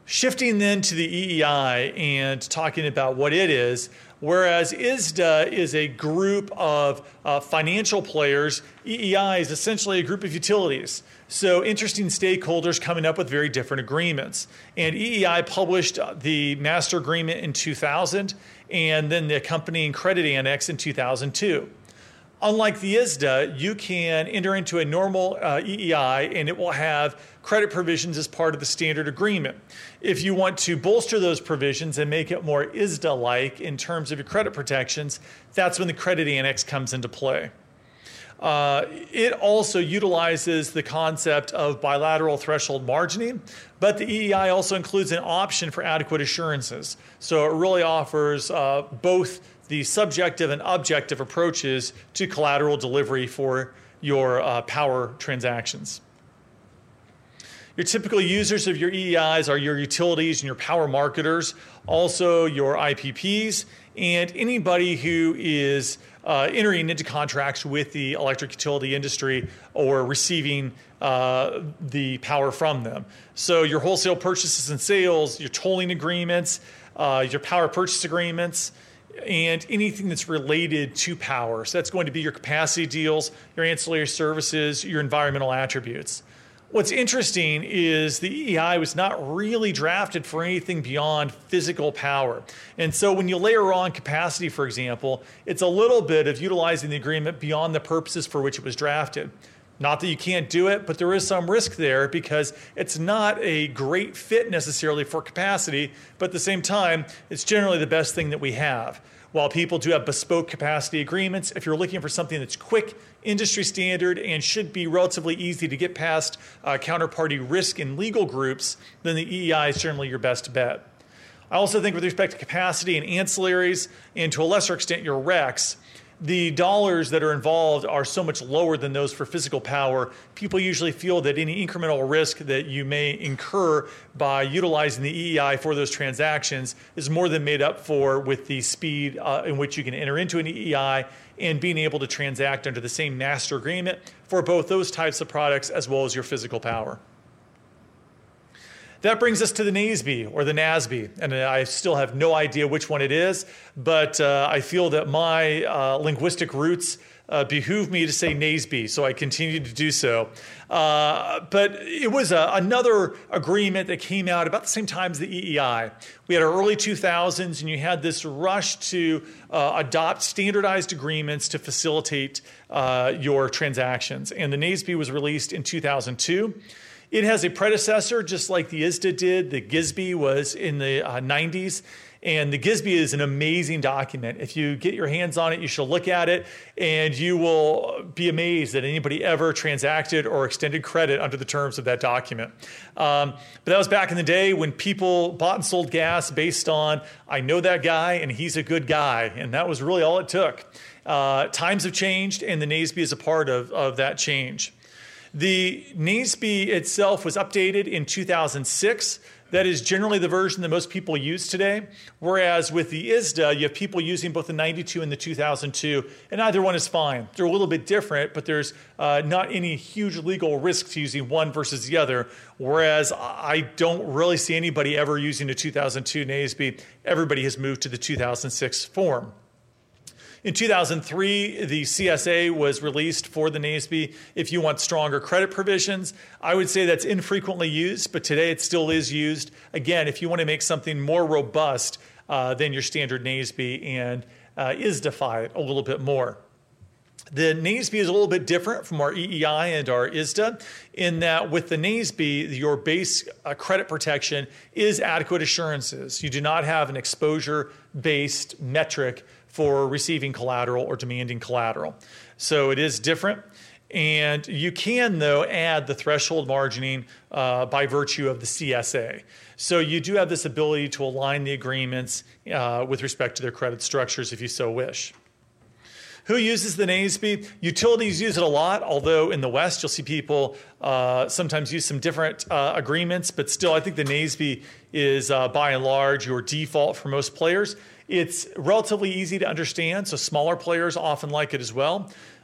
Shifting then to the EEI and talking about what it is, whereas ISDA is a group of financial players, EEI is essentially a group of utilities. So interesting stakeholders coming up with very different agreements. And EEI published the master agreement in 2000 and then the accompanying credit annex in 2002. Unlike the ISDA, you can enter into a normal EEI and it will have credit provisions as part of the standard agreement. If you want to bolster those provisions and make it more ISDA-like in terms of your credit protections, that's when the credit annex comes into play. It also utilizes the concept of bilateral threshold margining, but the EEI also includes an option for adequate assurances. So it really offers both the subjective and objective approaches to collateral delivery for your power transactions. Your typical users of your EEIs are your utilities and your power marketers, also your IPPs, and anybody who is entering into contracts with the electric utility industry or receiving the power from them. So your wholesale purchases and sales, your tolling agreements, your power purchase agreements, and anything that's related to power. So that's going to be your capacity deals, your ancillary services, your environmental attributes. What's interesting is the EEI was not really drafted for anything beyond physical power. And so when you layer on capacity, for example, it's a little bit of utilizing the agreement beyond the purposes for which it was drafted. Not that you can't do it, but there is some risk there because it's not a great fit necessarily for capacity, but at the same time, it's generally the best thing that we have. While people do have bespoke capacity agreements, if you're looking for something that's quick, industry standard, and should be relatively easy to get past counterparty risk in legal groups, then the EEI is generally your best bet. I also think with respect to capacity and ancillaries, and to a lesser extent your RECs, the dollars that are involved are so much lower than those for physical power. People usually feel that any incremental risk that you may incur by utilizing the EEI for those transactions is more than made up for with the speed in which you can enter into an EEI and being able to transact under the same master agreement for both those types of products as well as your physical power. That brings us to the NASB or the NASB, and I still have no idea which one it is, but I feel that my linguistic roots behoove me to say NASB, so I continue to do so. But it was another agreement that came out about the same time as the EEI. We had our early 2000s, and you had this rush to adopt standardized agreements to facilitate your transactions, and the NASB was released in 2002. It has a predecessor, just like the ISDA did. The GISB was in the 90s. And the GISB is an amazing document. If you get your hands on it, you should look at it, and you will be amazed that anybody ever transacted or extended credit under the terms of that document. But that was back in the day when people bought and sold gas based on, I know that guy and he's a good guy. And that was really all it took. Times have changed, and the NASB is a part of that change. The NASB itself was updated in 2006. That is generally the version that most people use today. Whereas with the ISDA, you have people using both the 92 and the 2002, and either one is fine. They're a little bit different, but there's not any huge legal risk to using one versus the other. Whereas I don't really see anybody ever using the 2002 NASB. Everybody has moved to the 2006 form. In 2003, the CSA was released for the NASB. If you want stronger credit provisions, I would say that's infrequently used, but today it still is used. Again, if you want to make something more robust than your standard NASB and ISDAfy it a little bit more. The NASB is a little bit different from our EEI and our ISDA in that with the NASB, your base credit protection is adequate assurances. You do not have an exposure-based metric for receiving collateral or demanding collateral. So it is different. And you can, though, add the threshold margining by virtue of the CSA. So you do have this ability to align the agreements with respect to their credit structures if you so wish. Who uses the NASB? Utilities use it a lot, although in the West you'll see people sometimes use some different agreements, but still I think the NASB is by and large your default for most players. It's relatively easy to understand, so smaller players often like it as well.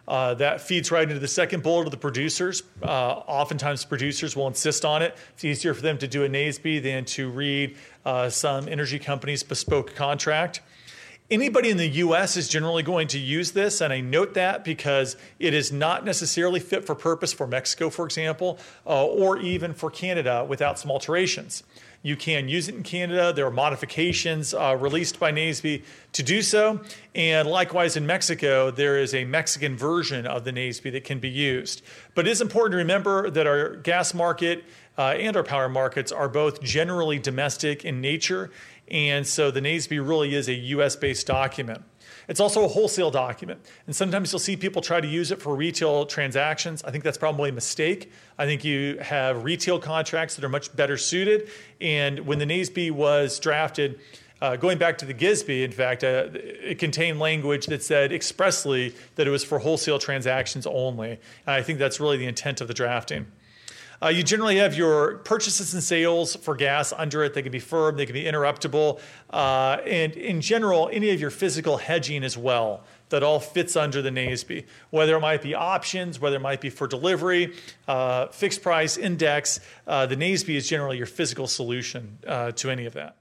That feeds right into the second bullet of the producers. Oftentimes producers will insist on it. It's easier for them to do a NASB than to read some energy company's bespoke contract. Anybody in the U.S. is generally going to use this, and I note that because it is not necessarily fit for purpose for Mexico, for example, or even for Canada without some alterations. You can use it in Canada. There are modifications released by NASB to do so. And likewise in Mexico, there is a Mexican version of the NASB that can be used. But it is important to remember that our gas market and our power markets are both generally domestic in nature. And so the NASB really is a U.S.-based document. It's also a wholesale document. And sometimes you'll see people try to use it for retail transactions. I think that's probably a mistake. I think you have retail contracts that are much better suited. And when the NASB was drafted, going back to the GISB, in fact, it contained language that said expressly that it was for wholesale transactions only. And I think that's really the intent of the drafting. You generally have your purchases and sales for gas under it. They can be firm, they can be interruptible, and in general, any of your physical hedging as well. That all fits under the NASB, whether it might be options, whether it might be for delivery, fixed price, index. The NASB is generally your physical solution to any of that.